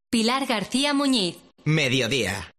Pilar García Muñiz. Mediodía.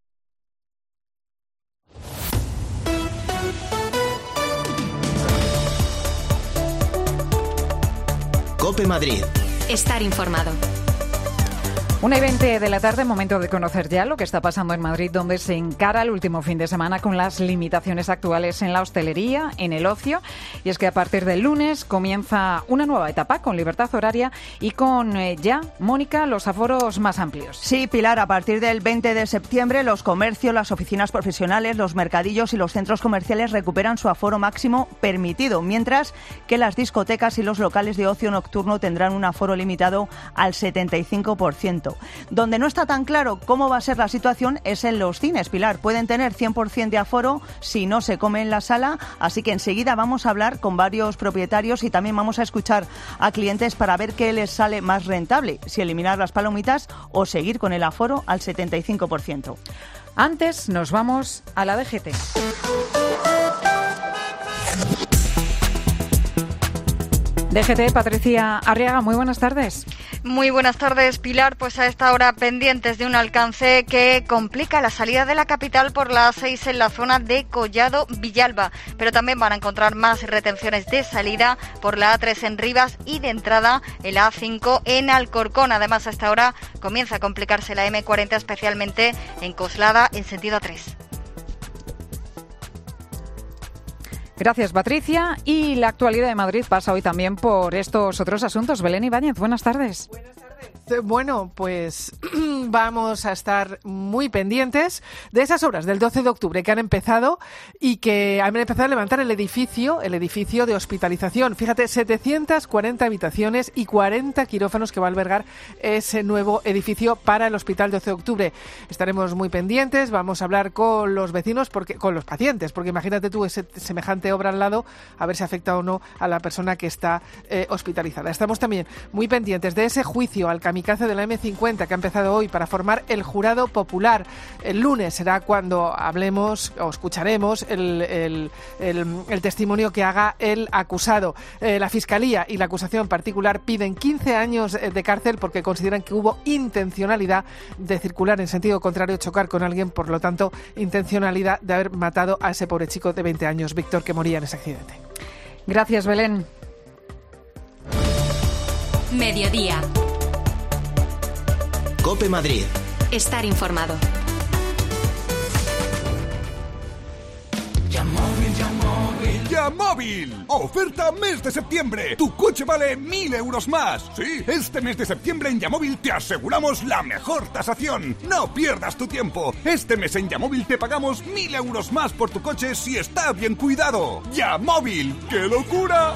COPE Madrid. Estar informado. 1:20 de la tarde, momento de conocer ya lo que está pasando en Madrid, donde se encara el último fin de semana con las limitaciones actuales en la hostelería, en el ocio. Y es que a partir del lunes comienza una nueva etapa con libertad horaria y con ya, Mónica, los aforos más amplios. Sí, Pilar, a partir del 20 de septiembre los comercios, las oficinas profesionales, los mercadillos y los centros comerciales recuperan su aforo máximo permitido, mientras que las discotecas y los locales de ocio nocturno tendrán un aforo limitado al 75%. Donde no está tan claro cómo va a ser la situación es en los cines, Pilar. Pueden tener 100% de aforo si no se come en la sala, así que enseguida vamos a hablar con varios propietarios y también vamos a escuchar a clientes para ver qué les sale más rentable, si eliminar las palomitas o seguir con el aforo al 75%. Antes nos vamos a la DGT. DGT, Patricia Arriaga, muy buenas tardes. Muy buenas tardes, Pilar. Pues a esta hora pendientes de un alcance que complica la salida de la capital por la A6 en la zona de Collado Villalba. Pero también van a encontrar más retenciones de salida por la A3 en Rivas y de entrada en la A5 en Alcorcón. Además, a esta hora comienza a complicarse la M40, especialmente en Coslada en sentido A3. Gracias, Patricia. Y la actualidad de Madrid pasa hoy también por estos otros asuntos. Belén Ibáñez, buenas tardes. Buenas tardes. Bueno, pues vamos a estar muy pendientes de esas obras del 12 de octubre que han empezado y que han empezado a levantar el edificio de hospitalización. Fíjate, 740 habitaciones y 40 quirófanos que va a albergar ese nuevo edificio para el Hospital 12 de octubre. Estaremos muy pendientes, vamos a hablar con los vecinos, con los pacientes, porque imagínate tú ese semejante obra al lado, a ver si afecta o no a la persona que está hospitalizada. Estamos también muy pendientes de ese juicio al kamikaze de la M50 que ha empezado hoy para formar el jurado popular. El lunes será cuando hablemos o escucharemos el testimonio que haga el acusado. La Fiscalía y la acusación particular piden 15 años de cárcel porque consideran que hubo intencionalidad de circular en sentido contrario, chocar con alguien, por lo tanto, intencionalidad de haber matado a ese pobre chico de 20 años, Víctor, que moría en ese accidente. Gracias, Belén. Mediodía. COPE Madrid. Estar informado. ¡Yamóvil! ¡Oferta mes de septiembre! ¡Tu coche vale 1.000 euros más! Sí, este mes de septiembre en Yamóvil te aseguramos la mejor tasación. ¡No pierdas tu tiempo! Este mes en Yamóvil te pagamos 1.000 euros más por tu coche si está bien cuidado. ¡Yamóvil! ¡Qué locura!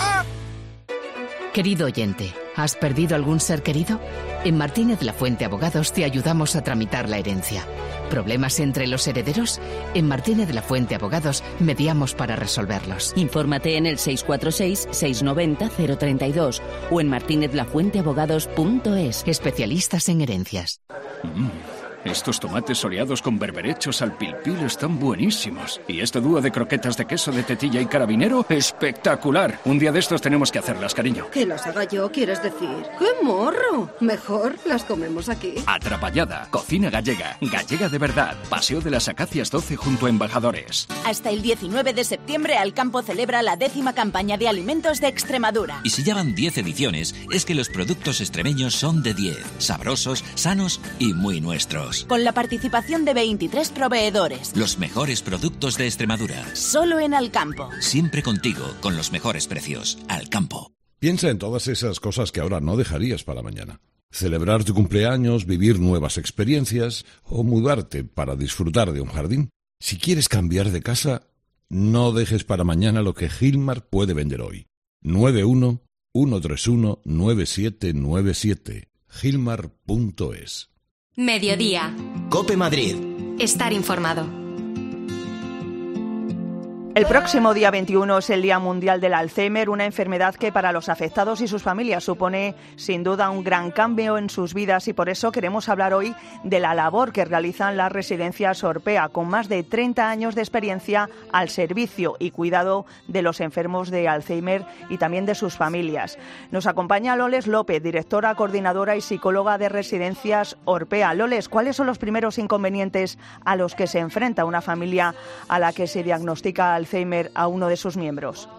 Querido oyente, ¿has perdido algún ser querido? En Martínez Lafuente Abogados te ayudamos a tramitar la herencia. ¿Problemas entre los herederos? En Martínez Lafuente Abogados mediamos para resolverlos. Infórmate en el 646-690-032 o en martinezlafuenteabogados.es. Especialistas en herencias. Estos tomates soleados con berberechos al pil pil están buenísimos. Y este dúo de croquetas de queso de tetilla y carabinero, espectacular. Un día de estos tenemos que hacerlas, cariño. ¿Que las haga yo, quieres decir? ¡Qué morro! Mejor las comemos aquí. Atrapallada, cocina gallega, gallega de verdad. Paseo de las Acacias 12 junto a Embajadores. Hasta el 19 de septiembre Alcampo celebra la 10ª campaña de alimentos de Extremadura. Y si ya van 10 ediciones, es que los productos extremeños son de 10. Sabrosos, sanos y muy nuestros. Con la participación de 23 proveedores. Los mejores productos de Extremadura. Solo en Alcampo. Siempre contigo, con los mejores precios. Alcampo. Piensa en todas esas cosas que ahora no dejarías para mañana. Celebrar tu cumpleaños, vivir nuevas experiencias o mudarte para disfrutar de un jardín. Si quieres cambiar de casa, no dejes para mañana lo que Gilmar puede vender hoy. 91-131-9797. Gilmar.es. Mediodía. COPE Madrid. Estar informado. El próximo día 21 es el Día Mundial del Alzheimer, una enfermedad que para los afectados y sus familias supone sin duda un gran cambio en sus vidas, y por eso queremos hablar hoy de la labor que realizan las residencias Orpea, con más de 30 años de experiencia al servicio y cuidado de los enfermos de Alzheimer y también de sus familias. Nos acompaña Loles López, directora, coordinadora y psicóloga de Residencias Orpea. Loles, ¿cuáles son los primeros inconvenientes a los que se enfrenta una familia a la que se diagnostica Alzheimer a uno de sus miembros?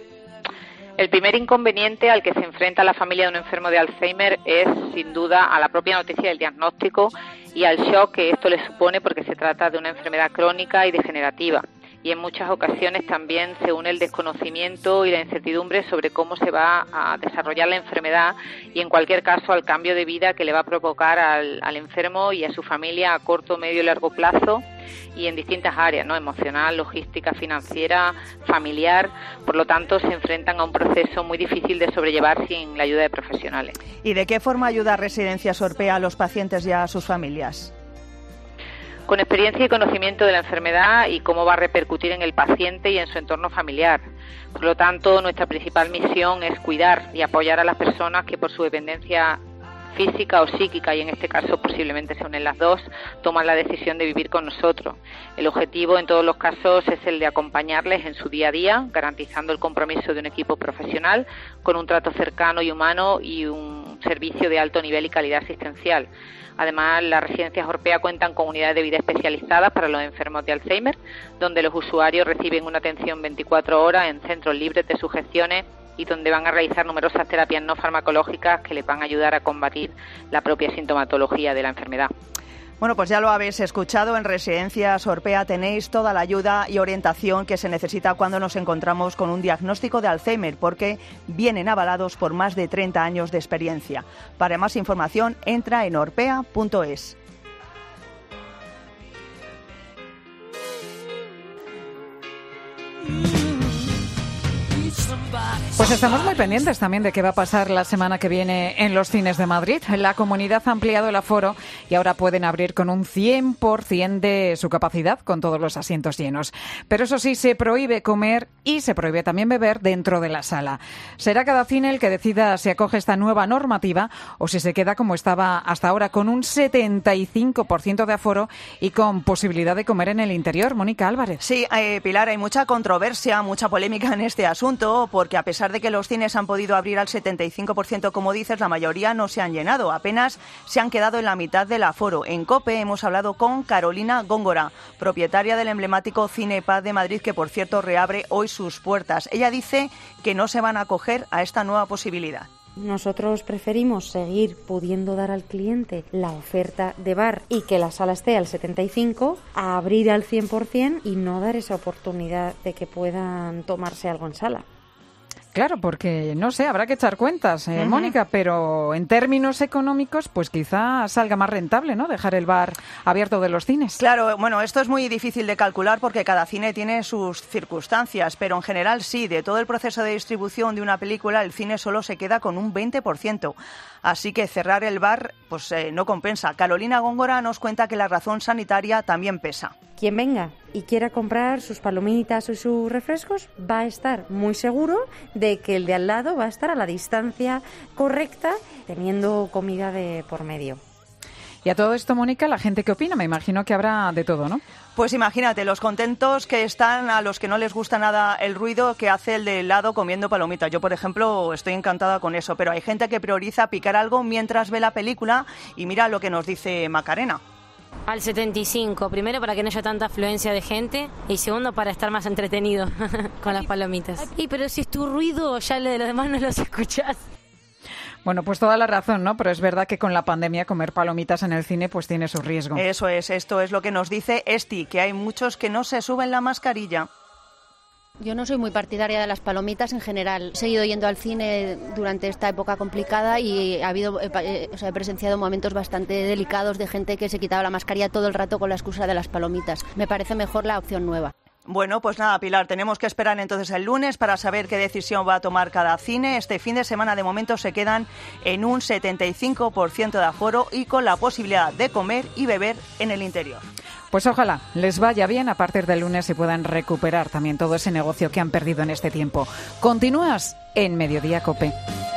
El primer inconveniente al que se enfrenta la familia de un enfermo de Alzheimer es, sin duda, a la propia noticia del diagnóstico y al shock que esto le supone, porque se trata de una enfermedad crónica y degenerativa. Y en muchas ocasiones también se une el desconocimiento y la incertidumbre sobre cómo se va a desarrollar la enfermedad y, en cualquier caso, al cambio de vida que le va a provocar al enfermo y a su familia a corto, medio y largo plazo, y en distintas áreas, ¿no? Emocional, logística, financiera, familiar. Por lo tanto, se enfrentan a un proceso muy difícil de sobrellevar sin la ayuda de profesionales. ¿Y de qué forma ayuda Residencias Orpea a los pacientes y a sus familias? Con experiencia y conocimiento de la enfermedad y cómo va a repercutir en el paciente y en su entorno familiar. Por lo tanto, nuestra principal misión es cuidar y apoyar a las personas que por su dependencia física o psíquica, y en este caso posiblemente se unen las dos, toman la decisión de vivir con nosotros. El objetivo en todos los casos es el de acompañarles en su día a día, garantizando el compromiso de un equipo profesional con un trato cercano y humano y un servicio de alto nivel y calidad asistencial. Además, las residencias Orpea cuentan con unidades de vida especializadas para los enfermos de Alzheimer, donde los usuarios reciben una atención 24 horas en centros libres de sujeciones y donde van a realizar numerosas terapias no farmacológicas que les van a ayudar a combatir la propia sintomatología de la enfermedad. Bueno, pues ya lo habéis escuchado, en Residencias Orpea tenéis toda la ayuda y orientación que se necesita cuando nos encontramos con un diagnóstico de Alzheimer, porque vienen avalados por más de 30 años de experiencia. Para más información, entra en orpea.es. Pues estamos muy pendientes también de qué va a pasar la semana que viene en los cines de Madrid. La comunidad ha ampliado el aforo y ahora pueden abrir con un 100% de su capacidad, con todos los asientos llenos. Pero eso sí, se prohíbe comer y se prohíbe también beber dentro de la sala. Será cada cine el que decida si acoge esta nueva normativa o si se queda como estaba hasta ahora, con un 75% de aforo y con posibilidad de comer en el interior. Mónica Álvarez. Sí, Pilar, hay mucha controversia, mucha polémica en este asunto, porque a pesar de que los cines han podido abrir al 75%, como dices, la mayoría no se han llenado, apenas se han quedado en la mitad del aforo. En COPE hemos hablado con Carolina Góngora, propietaria del emblemático Cine Paz de Madrid, que por cierto reabre hoy sus puertas. Ella dice que no se van a acoger a esta nueva posibilidad. Nosotros preferimos seguir pudiendo dar al cliente la oferta de bar y que la sala esté al 75%, a abrir al 100% y no dar esa oportunidad de que puedan tomarse algo en sala. Claro, porque, no sé, habrá que echar cuentas, Mónica, pero en términos económicos, pues quizá salga más rentable, ¿no?, dejar el bar abierto de los cines. Claro, bueno, esto es muy difícil de calcular porque cada cine tiene sus circunstancias, pero en general sí, de todo el proceso de distribución de una película, el cine solo se queda con un 20%. Así que cerrar el bar, pues no compensa. Carolina Góngora nos cuenta que la razón sanitaria también pesa. Quien venga y quiera comprar sus palomitas o sus refrescos va a estar muy seguro de que el de al lado va a estar a la distancia correcta, teniendo comida de por medio. Y a todo esto, Mónica, ¿la gente qué opina? Me imagino que habrá de todo, ¿no? Pues imagínate, los contentos que están a los que no les gusta nada el ruido que hace el de al lado comiendo palomitas. Yo, por ejemplo, estoy encantada con eso, pero hay gente que prioriza picar algo mientras ve la película y mira lo que nos dice Macarena. Al 75, primero para que no haya tanta afluencia de gente y segundo para estar más entretenido con las palomitas. Y pero si es tu ruido, ya lo de los demás no los escuchás. Bueno, pues toda la razón, ¿no? Pero es verdad que con la pandemia comer palomitas en el cine pues tiene su riesgo. Eso es, esto es lo que nos dice Esti, que hay muchos que no se suben la mascarilla. Yo no soy muy partidaria de las palomitas en general. He seguido yendo al cine durante esta época complicada y he presenciado momentos bastante delicados de gente que se quitaba la mascarilla todo el rato con la excusa de las palomitas. Me parece mejor la opción nueva. Bueno, pues nada, Pilar, tenemos que esperar entonces el lunes para saber qué decisión va a tomar cada cine. Este fin de semana, de momento, se quedan en un 75% de aforo y con la posibilidad de comer y beber en el interior. Pues ojalá les vaya bien a partir del lunes y puedan recuperar también todo ese negocio que han perdido en este tiempo. Continúas en Mediodía COPE.